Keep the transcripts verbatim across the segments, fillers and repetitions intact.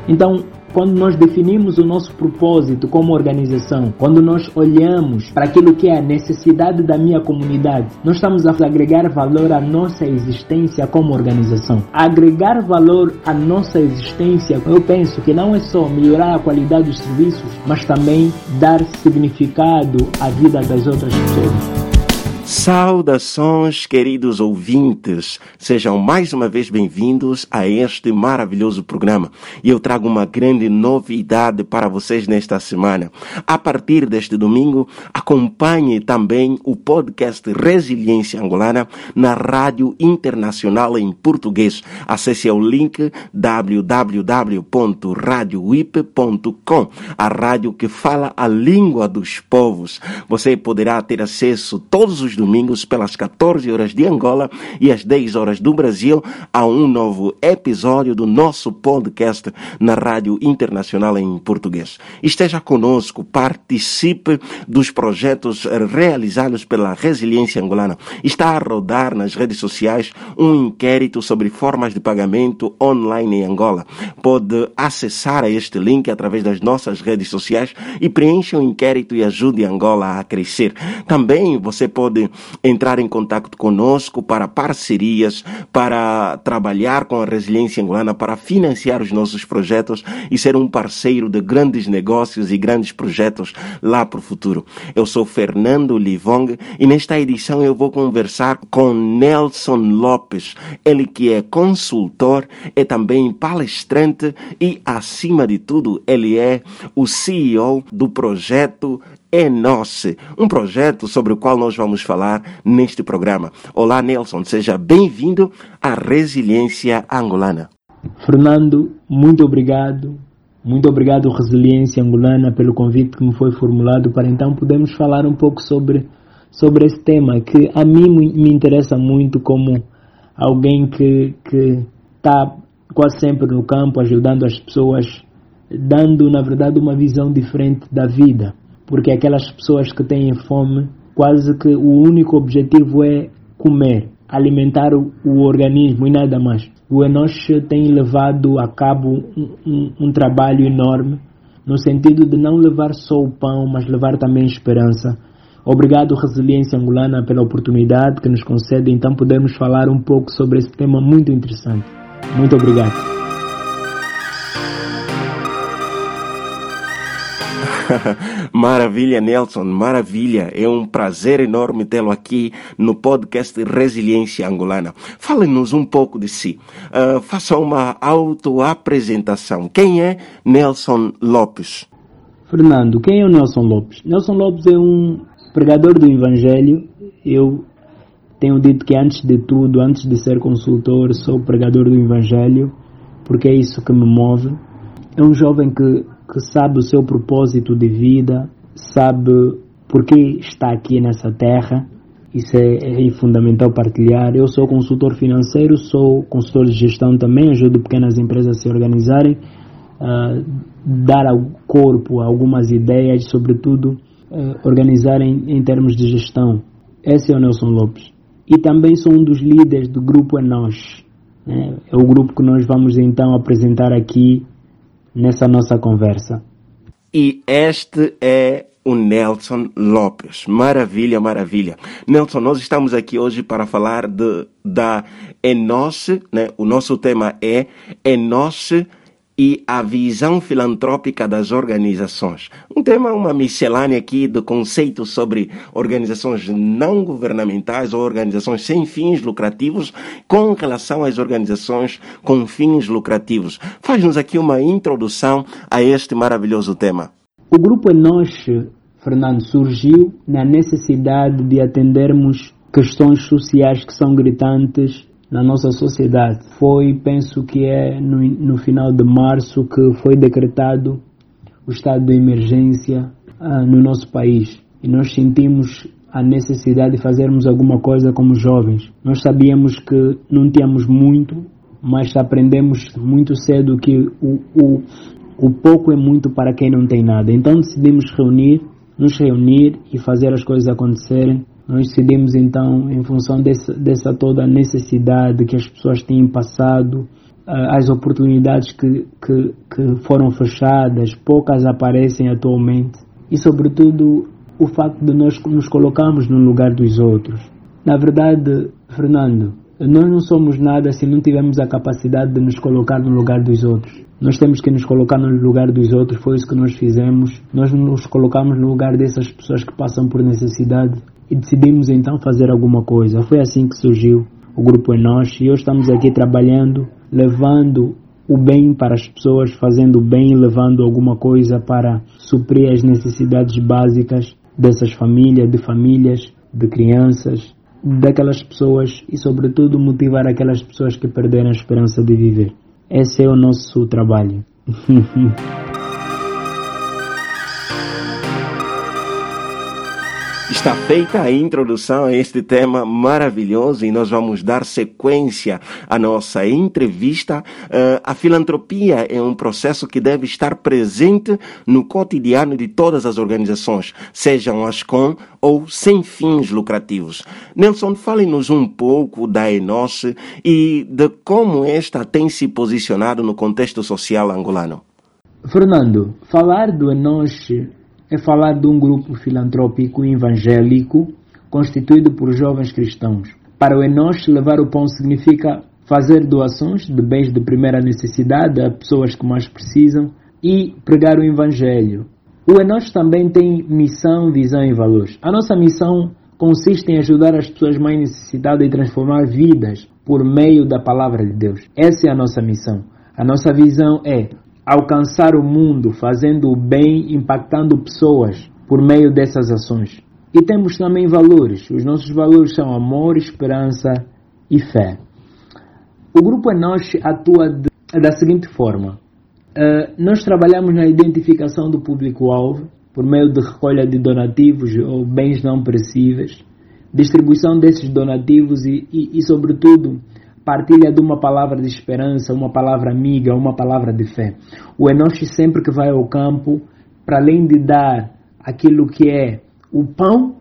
Então, quando nós definimos o nosso propósito como organização, quando nós olhamos para aquilo que é a necessidade da minha comunidade, nós estamos a agregar valor à nossa existência como organização. Agregar valor à nossa existência, eu penso que não é só melhorar a qualidade dos serviços, mas também dar significado à vida das outras pessoas. Saudações, queridos ouvintes, sejam mais uma vez bem-vindos a este maravilhoso programa. E eu trago uma grande novidade para vocês nesta semana. A partir deste domingo, acompanhe também o podcast Resiliência Angolana na Rádio Internacional em Português. Acesse ao link w w w ponto radio w i p ponto com, a rádio que fala a língua dos povos. Você poderá ter acesso todos os domingos pelas catorze horas de Angola e às dez horas do Brasil a um novo episódio do nosso podcast na Rádio Internacional em Português. Esteja conosco, participe dos projetos realizados pela Resiliência Angolana. Está a rodar nas redes sociais um inquérito sobre formas de pagamento online em Angola. Pode acessar a este link através das nossas redes sociais e preencha o inquérito e ajude Angola a crescer. Também você pode entrar em contato conosco para parcerias, para trabalhar com a Resiliência Angolana, para financiar os nossos projetos e ser um parceiro de grandes negócios e grandes projetos lá para o futuro. Eu sou Fernando Livong e nesta edição eu vou conversar com Nelson Lopes, ele que é consultor, é também palestrante e, acima de tudo, ele é o C E O do projeto Enosse, um projeto sobre o qual nós vamos falar neste programa. Olá, Nelson, seja bem-vindo à Resiliência Angolana. Fernando, muito obrigado. Muito obrigado, Resiliência Angolana, pelo convite que me foi formulado para então podermos falar um pouco sobre, sobre esse tema que a mim me interessa muito como alguém que que está quase sempre no campo ajudando as pessoas, dando, na verdade, uma visão diferente da vida. Porque aquelas pessoas que têm fome, quase que o único objetivo é comer, alimentar o, o organismo e nada mais. O Enosse tem levado a cabo um, um, um trabalho enorme, no sentido de não levar só o pão, mas levar também esperança. Obrigado, Resiliência Angolana, pela oportunidade que nos concede, então podermos falar um pouco sobre esse tema muito interessante. Muito obrigado. Maravilha, Nelson, maravilha. É um prazer enorme tê-lo aqui no podcast Resiliência Angolana. Fale-nos um pouco de si. Uh, faça uma autoapresentação. Quem é Nelson Lopes? Fernando, quem é o Nelson Lopes? Nelson Lopes é um pregador do Evangelho. Eu tenho dito que antes de tudo, antes de ser consultor, sou pregador do Evangelho, porque é isso que me move. É um jovem que que sabe o seu propósito de vida, sabe por que está aqui nessa terra. Isso é, é fundamental partilhar. Eu sou consultor financeiro, sou consultor de gestão também, ajudo pequenas empresas a se organizarem, uh, dar ao corpo algumas ideias, sobretudo uh, organizarem em termos de gestão. Esse é o Nelson Lopes. E também sou um dos líderes do grupo Enosse, né? É o grupo que nós vamos então apresentar aqui nessa nossa conversa. E este é o Nelson Lopes. Maravilha, maravilha. Nelson, nós estamos aqui hoje para falar de, da Enosse, né? O nosso tema é Enosse e a visão filantrópica das organizações. Um tema, uma miscelânea aqui de conceitos sobre organizações não governamentais ou organizações sem fins lucrativos com relação às organizações com fins lucrativos. Faz-nos aqui uma introdução a este maravilhoso tema. O Grupo Enosse, Fernando, surgiu na necessidade de atendermos questões sociais que são gritantes na nossa sociedade. Foi, penso que é no, no final de março que foi decretado o estado de emergência uh, no nosso país. E nós sentimos a necessidade de fazermos alguma coisa como jovens. Nós sabíamos que não tínhamos muito, mas aprendemos muito cedo que o, o, o pouco é muito para quem não tem nada. Então decidimos reunir, nos reunir e fazer as coisas acontecerem. Nós decidimos então, em função dessa, dessa toda necessidade que as pessoas têm passado, as oportunidades que, que, que foram fechadas, poucas aparecem atualmente. E, sobretudo, o facto de nós nos colocarmos no lugar dos outros. Na verdade, Fernando, nós não somos nada se não tivermos a capacidade de nos colocar no lugar dos outros. Nós temos que nos colocar no lugar dos outros, foi isso que nós fizemos. Nós nos colocamos no lugar dessas pessoas que passam por necessidade e decidimos então fazer alguma coisa. Foi assim que surgiu o Grupo Enosh e hoje estamos aqui trabalhando, levando o bem para as pessoas, fazendo o bem, levando alguma coisa para suprir as necessidades básicas dessas famílias, de famílias, de crianças, daquelas pessoas e, sobretudo, motivar aquelas pessoas que perderam a esperança de viver. Esse é o nosso trabalho. Está feita a introdução a este tema maravilhoso e nós vamos dar sequência à nossa entrevista. Uh, a filantropia é um processo que deve estar presente no cotidiano de todas as organizações, sejam as com ou sem fins lucrativos. Nelson, fale-nos um pouco da Enosh e de como esta tem se posicionado no contexto social angolano. Fernando, falar do Enosh é falar de um grupo filantrópico evangélico constituído por jovens cristãos. Para o Enosh, levar o pão significa fazer doações de bens de primeira necessidade a pessoas que mais precisam e pregar o evangelho. O Enosh também tem missão, visão e valores. A nossa missão consiste em ajudar as pessoas mais necessitadas e transformar vidas por meio da palavra de Deus. Essa é a nossa missão. A nossa visão é alcançar o mundo fazendo o bem, impactando pessoas por meio dessas ações. E temos também valores. Os nossos valores são amor, esperança e fé. O Grupo Enosh atua de, da seguinte forma. Uh, nós trabalhamos na identificação do público-alvo por meio de recolha de donativos ou bens não perecíveis, distribuição desses donativos e, e, e sobretudo, partilha de uma palavra de esperança, uma palavra amiga, uma palavra de fé. O Enosh sempre que vai ao campo, para além de dar aquilo que é o pão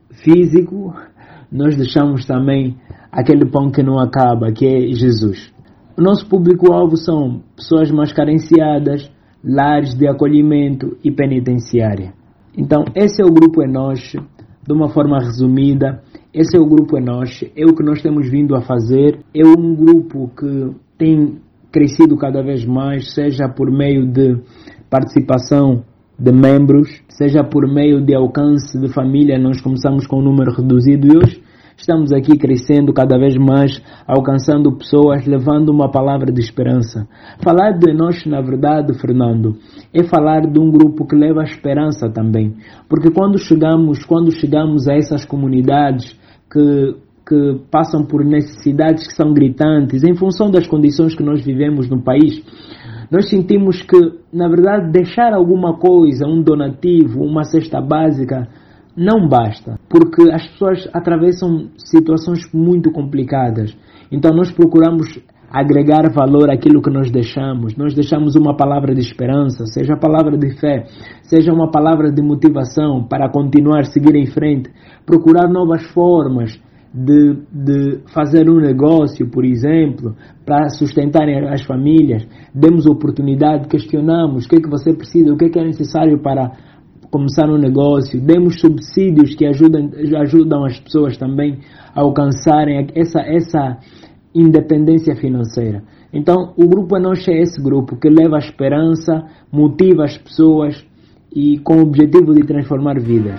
físico, nós deixamos também aquele pão que não acaba, que é Jesus. O nosso público-alvo são pessoas mais carenciadas, lares de acolhimento e penitenciária. Então, esse é o Grupo Enosh, de uma forma resumida. Esse é o Grupo Enosh, é o que nós temos vindo a fazer, é um grupo que tem crescido cada vez mais, seja por meio de participação de membros, seja por meio de alcance de família. Nós começamos com um número reduzido e hoje estamos aqui crescendo cada vez mais, alcançando pessoas, levando uma palavra de esperança. Falar de Enosh, na verdade, Fernando, é falar de um grupo que leva a esperança também. Porque quando chegamos, quando chegamos a essas comunidades que, que passam por necessidades que são gritantes, em função das condições que nós vivemos no país, nós sentimos que, na verdade, deixar alguma coisa, um donativo, uma cesta básica, não basta, porque as pessoas atravessam situações muito complicadas. Então nós procuramos agregar valor àquilo que nós deixamos. Nós deixamos uma palavra de esperança, seja a palavra de fé, seja uma palavra de motivação para continuar, seguir em frente, procurar novas formas de, de fazer um negócio, por exemplo, para sustentar as famílias. Demos oportunidade, questionamos o que é que você precisa, o que é que é necessário para começar um negócio, demos subsídios que ajudam, ajudam as pessoas também a alcançarem essa, essa independência financeira. Então, o Grupo Enosh é esse grupo que leva a esperança, motiva as pessoas e com o objetivo de transformar vidas.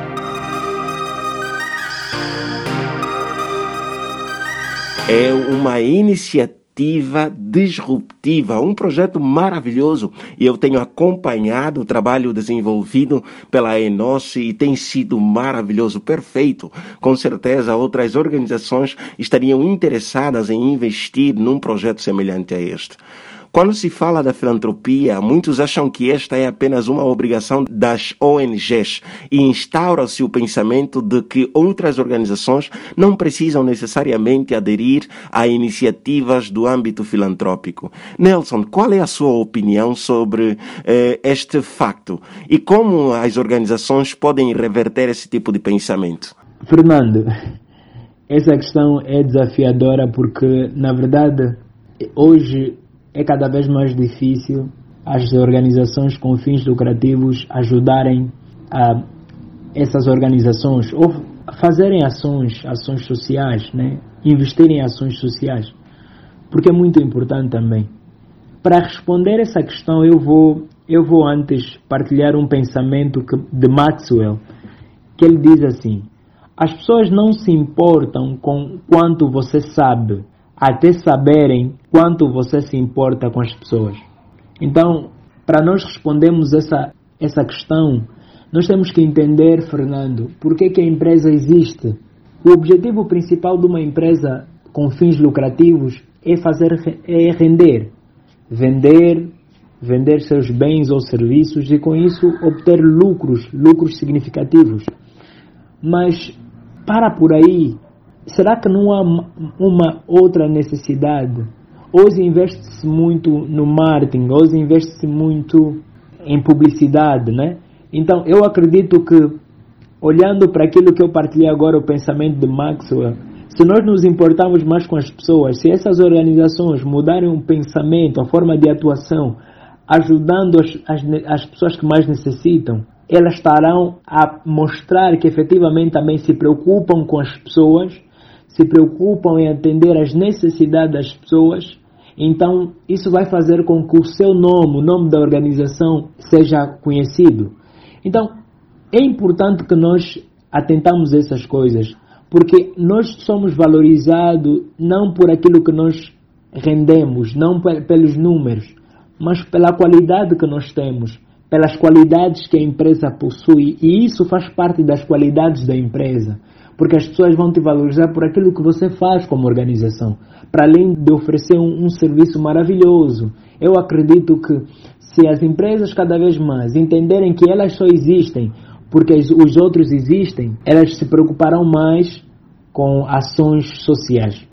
É uma iniciativa disruptiva, um projeto maravilhoso, e eu tenho acompanhado o trabalho desenvolvido pela Enosh e tem sido maravilhoso, perfeito. Com certeza outras organizações estariam interessadas em investir num projeto semelhante a este. Quando se fala da filantropia, muitos acham que esta é apenas uma obrigação das O N Gs e instaura-se o pensamento de que outras organizações não precisam necessariamente aderir a iniciativas do âmbito filantrópico. Nelson, qual é a sua opinião sobre eh, este facto e como as organizações podem reverter esse tipo de pensamento? Fernando, essa questão é desafiadora porque, na verdade, hoje é cada vez mais difícil as organizações com fins lucrativos ajudarem a essas organizações ou fazerem ações, ações sociais, né? Investirem em ações sociais, porque é muito importante também. Para responder essa questão, eu vou, eu vou antes partilhar um pensamento que, de Maxwell, que ele diz assim: as pessoas não se importam com quanto você sabe, até saberem quanto você se importa com as pessoas. Então, para nós respondermos essa, essa questão, nós temos que entender, Fernando, por que que a empresa existe. O objetivo principal de uma empresa com fins lucrativos é fazer é render, vender, vender seus bens ou serviços e com isso obter lucros, lucros significativos. Mas para por aí, será que não há uma outra necessidade? Hoje investe-se muito no marketing, hoje investe-se muito em publicidade, né? Então, eu acredito que, olhando para aquilo que eu partilhei agora, o pensamento de Maxwell, se nós nos importarmos mais com as pessoas, se essas organizações mudarem o pensamento, a forma de atuação, ajudando as, as, as pessoas que mais necessitam, elas estarão a mostrar que efetivamente também se preocupam com as pessoas, se preocupam em atender às necessidades das pessoas. Então, isso vai fazer com que o seu nome, o nome da organização, seja conhecido. Então, é importante que nós atentamos a essas coisas, porque nós somos valorizados não por aquilo que nós rendemos, não pelos números, mas pela qualidade que nós temos, pelas qualidades que a empresa possui, e isso faz parte das qualidades da empresa, porque as pessoas vão te valorizar por aquilo que você faz como organização, para além de oferecer um, um serviço maravilhoso. Eu acredito que se as empresas cada vez mais entenderem que elas só existem porque os outros existem, elas se preocuparão mais com ações sociais.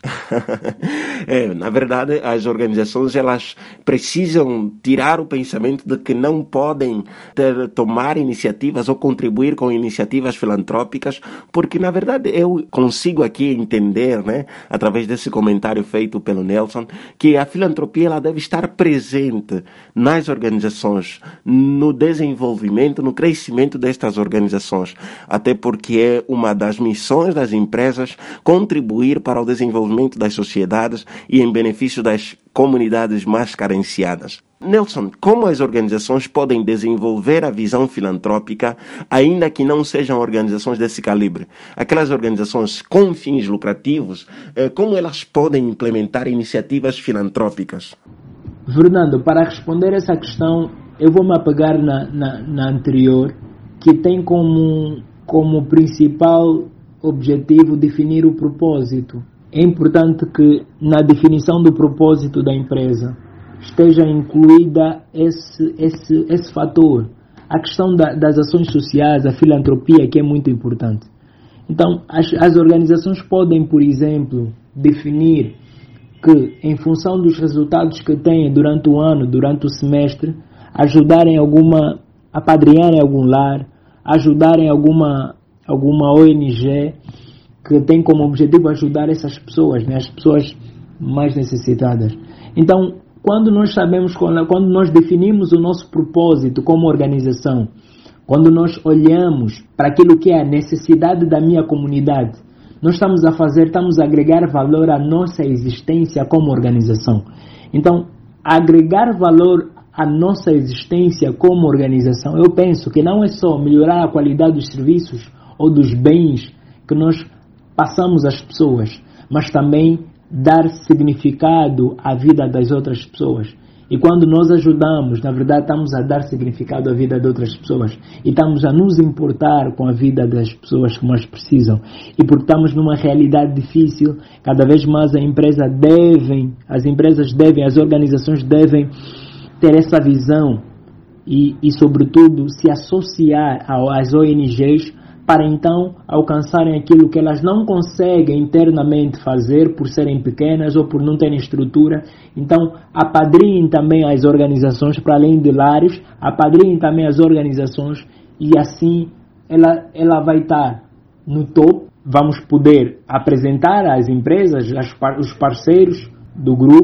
É, na verdade, as organizações elas precisam tirar o pensamento de que não podem ter, tomar iniciativas ou contribuir com iniciativas filantrópicas, porque na verdade eu consigo aqui entender, né, através desse comentário feito pelo Nelson, que a filantropia ela deve estar presente nas organizações, no desenvolvimento, no crescimento destas organizações, até porque é uma das missões das empresas contribuir para o desenvolvimento das sociedades e em benefício das comunidades mais carenciadas. Nelson, como as organizações podem desenvolver a visão filantrópica, ainda que não sejam organizações desse calibre? Aquelas organizações com fins lucrativos, como elas podem implementar iniciativas filantrópicas? Fernando, para responder essa questão, eu vou me apegar na, na, na anterior, que tem como, como principal objetivo definir o propósito. É importante que na definição do propósito da empresa esteja incluída esse, esse, esse fator. A questão da, das ações sociais, a filantropia, que é muito importante. Então, as, as organizações podem, por exemplo, definir que, em função dos resultados que têm durante o ano, durante o semestre, ajudarem alguma, apadrinharem algum lar, ajudarem alguma alguma O N G que tem como objetivo ajudar essas pessoas, né, as pessoas mais necessitadas. Então, quando nós sabemos, quando nós definimos o nosso propósito como organização, quando nós olhamos para aquilo que é a necessidade da minha comunidade, nós estamos a fazer, estamos a agregar valor à nossa existência como organização. Então, agregar valor à nossa existência como organização, eu penso que não é só melhorar a qualidade dos serviços ou dos bens que nós passamos às pessoas, mas também dar significado à vida das outras pessoas. E quando nós ajudamos, na verdade estamos a dar significado à vida de outras pessoas e estamos a nos importar com a vida das pessoas que mais precisam. E porque estamos numa realidade difícil, cada vez mais a empresa devem, as empresas devem, as organizações devem ter essa visão e, e sobretudo, se associar às O N Gs para então alcançarem aquilo que elas não conseguem internamente fazer por serem pequenas ou por não terem estrutura. Então, apadrinhem também as organizações, para além de lares, apadrinhem também as organizações e assim ela, ela vai estar no topo. Vamos poder apresentar às empresas, as, os parceiros do grupo,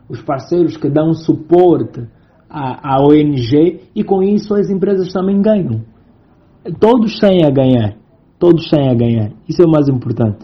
os parceiros que dão suporte à, à O N G, e com isso as empresas também ganham. Todos saem a ganhar. Todos saem a ganhar. Isso é o mais importante.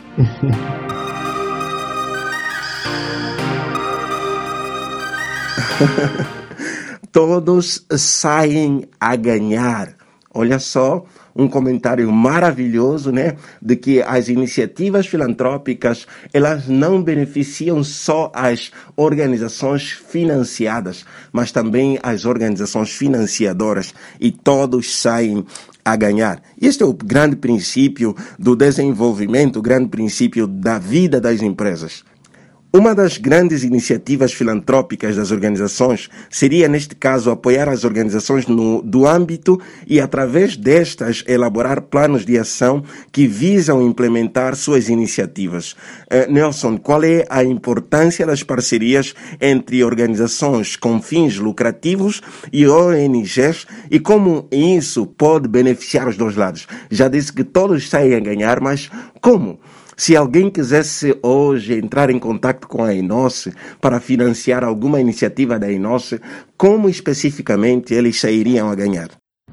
Todos saem a ganhar. Olha só, um comentário maravilhoso, né? De que as iniciativas filantrópicas, elas não beneficiam só as organizações financiadas, mas também as organizações financiadoras, e todos saem a ganhar. Este é o grande princípio do desenvolvimento, o grande princípio da vida das empresas. Uma das grandes iniciativas filantrópicas das organizações seria, neste caso, apoiar as organizações no, do âmbito e, através destas, elaborar planos de ação que visam implementar suas iniciativas. Uh, Nelson, qual é a importância das parcerias entre organizações com fins lucrativos e O N Gs e como isso pode beneficiar os dois lados? Já disse que todos saem a ganhar, mas como? Se alguém quisesse hoje entrar em contato com a Enoce para financiar alguma iniciativa da Enoce, como especificamente eles sairiam a ganhar?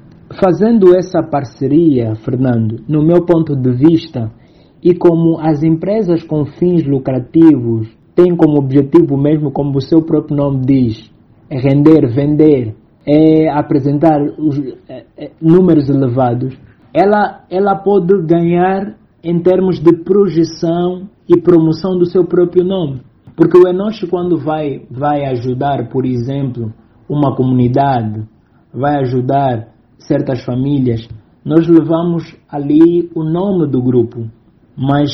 Fazendo essa parceria, Fernando, no meu ponto de vista, e como as empresas com fins lucrativos têm como objetivo mesmo, como o seu próprio nome diz, é render, vender, é apresentar os, é, é, números elevados, ela, ela pode ganhar em termos de projeção e promoção do seu próprio nome. Porque o Enoche, quando vai, vai ajudar, por exemplo, uma comunidade, vai ajudar certas famílias, nós levamos ali o nome do grupo. Mas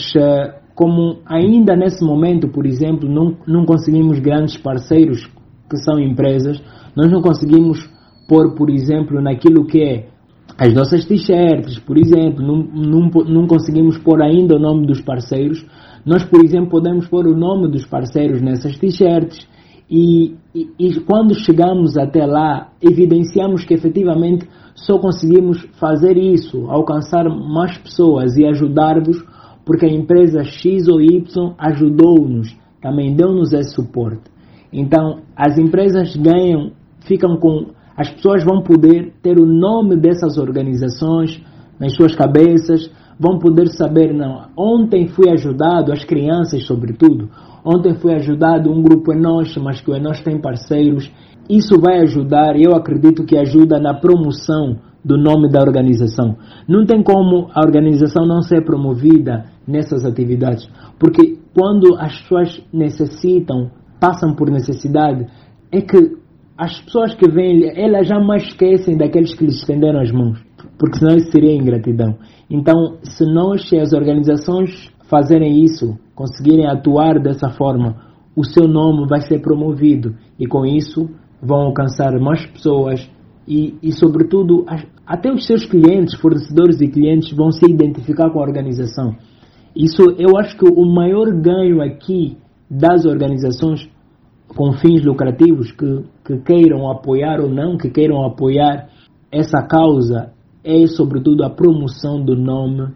como ainda nesse momento, por exemplo, não, não conseguimos grandes parceiros que são empresas, nós não conseguimos pôr, por exemplo, naquilo que é as nossas t-shirts, por exemplo, não, não, não conseguimos pôr ainda o nome dos parceiros. Nós, por exemplo, podemos pôr o nome dos parceiros nessas t-shirts e, e, e quando chegamos até lá, evidenciamos que efetivamente só conseguimos fazer isso, alcançar mais pessoas e ajudar-vos, porque a empresa X ou Y ajudou-nos, também deu-nos esse suporte. Então, as empresas ganham, ficam com... As pessoas vão poder ter o nome dessas organizações nas suas cabeças, vão poder saber, não, ontem fui ajudado, as crianças sobretudo, ontem fui ajudado um grupo Enoche, mas que o Enoche tem parceiros. Isso vai ajudar, eu acredito que ajuda na promoção do nome da organização. Não tem como a organização não ser promovida nessas atividades, porque quando as pessoas necessitam, passam por necessidade, é que as pessoas que vêm, elas jamais esquecem daqueles que lhes estenderam as mãos, porque senão isso seria ingratidão. Então, se nós, se as organizações fazerem isso, conseguirem atuar dessa forma, o seu nome vai ser promovido e com isso vão alcançar mais pessoas e, e sobretudo, até os seus clientes, fornecedores e clientes vão se identificar com a organização. Isso, eu acho que o maior ganho aqui das organizações com fins lucrativos que, que queiram apoiar ou não, que queiram apoiar essa causa, é sobretudo a promoção do nome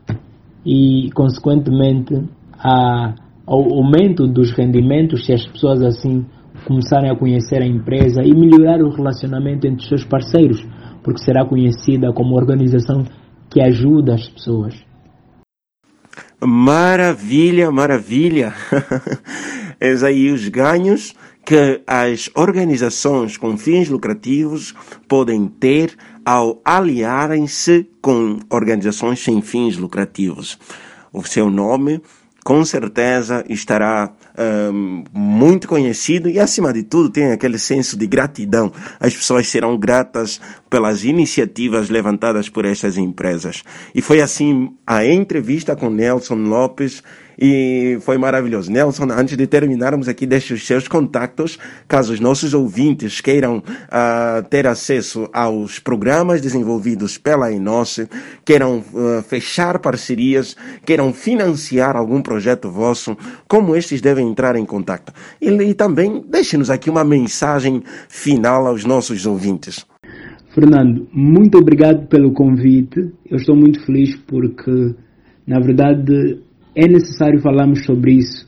e, consequentemente, a, ao aumento dos rendimentos, se as pessoas assim começarem a conhecer a empresa e melhorar o relacionamento entre os seus parceiros, porque será conhecida como organização que ajuda as pessoas. Maravilha, maravilha! Eis aí os ganhos que as organizações com fins lucrativos podem ter ao aliarem-se com organizações sem fins lucrativos. O seu nome, com certeza, estará um, muito conhecido e, acima de tudo, tem aquele senso de gratidão. As pessoas serão gratas pelas iniciativas levantadas por estas empresas. E foi assim a entrevista com Nelson Lopes. E foi maravilhoso. Nelson, antes de terminarmos aqui, deixe os seus contatos, caso os nossos ouvintes queiram uh, ter acesso aos programas desenvolvidos pela Enoce, queiram uh, fechar parcerias, queiram financiar algum projeto vosso, como estes devem entrar em contato. E, e também deixe-nos aqui uma mensagem final aos nossos ouvintes. Fernando, muito obrigado pelo convite. Eu estou muito feliz porque, na verdade, é necessário falarmos sobre isso.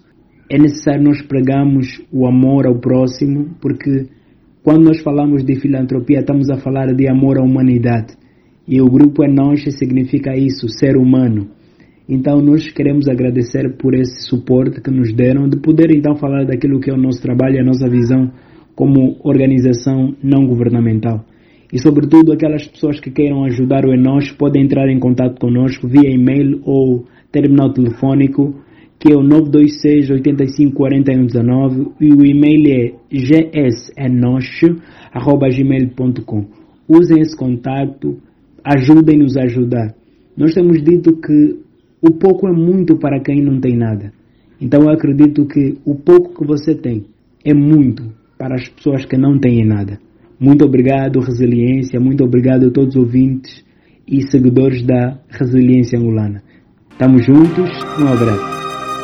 é necessário nós pregarmos o amor ao próximo, porque quando nós falamos de filantropia, estamos a falar de amor à humanidade. E o grupo Enoche significa isso, ser humano. Então nós queremos agradecer por esse suporte que nos deram, de poder então falar daquilo que é o nosso trabalho, a nossa visão como organização não governamental. E sobretudo aquelas pessoas que queiram ajudar o Enoche podem entrar em contato conosco via e-mail ou terminal telefônico, que é o nove dois seis, oito cinco, quatro um um nove, e o e-mail é g s enoche arroba gmail ponto com. Usem esse contato, ajudem-nos a ajudar. Nós temos dito que o pouco é muito para quem não tem nada. Então eu acredito que o pouco que você tem é muito para as pessoas que não têm nada. Muito obrigado, Resiliência. Muito obrigado a todos os ouvintes e seguidores da Resiliência Angolana. Estamos juntos. Um abraço.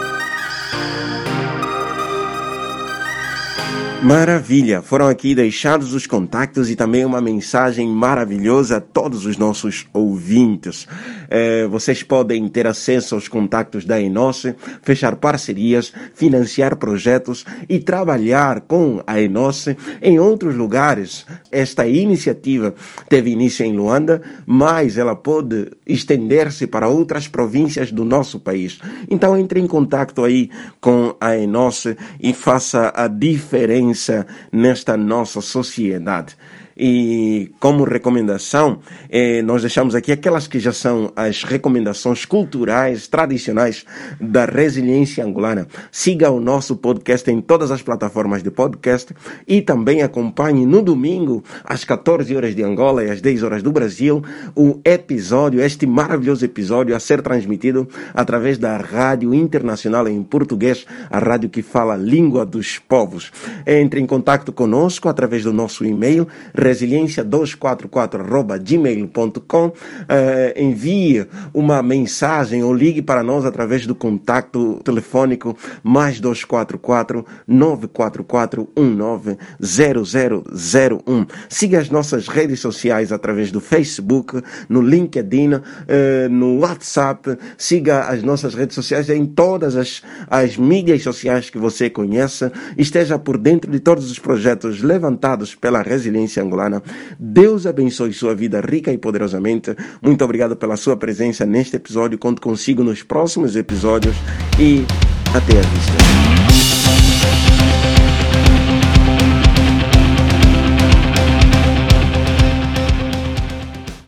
Maravilha! Foram aqui deixados os contatos e também uma mensagem maravilhosa a todos os nossos ouvintes. É, vocês podem ter acesso aos contatos da Enoche, fechar parcerias, financiar projetos e trabalhar com a Enoche em outros lugares. Esta iniciativa teve início em Luanda, mas ela pode estender-se para outras províncias do nosso país. Então entre em contato aí com a Enoche e faça a diferença nesta nossa sociedade. E como recomendação, eh, nós deixamos aqui aquelas que já são as recomendações culturais, tradicionais da Resiliência Angolana. Siga o nosso podcast em todas as plataformas de podcast e também acompanhe no domingo, às catorze horas de Angola e às dez horas do Brasil, o episódio, este maravilhoso episódio a ser transmitido através da Rádio Internacional em Português, a rádio que fala a língua dos povos. Entre em contato conosco através do nosso e-mail, resiliência duzentos e quarenta e quatro arroba gmail ponto com. Uh, envie uma mensagem ou ligue para nós através do contato telefônico mais dois quatro quatro, nove quatro quatro, um nove zero zero zero um. Siga as nossas redes sociais através do Facebook, no LinkedIn, uh, no WhatsApp. Siga as nossas redes sociais em todas as, as mídias sociais que você conhece. Esteja por dentro de todos os projetos levantados pela Resiliência Angolana. Deus abençoe sua vida rica e poderosamente. Muito obrigado pela sua presença neste episódio. Conto consigo nos próximos episódios e até a vista.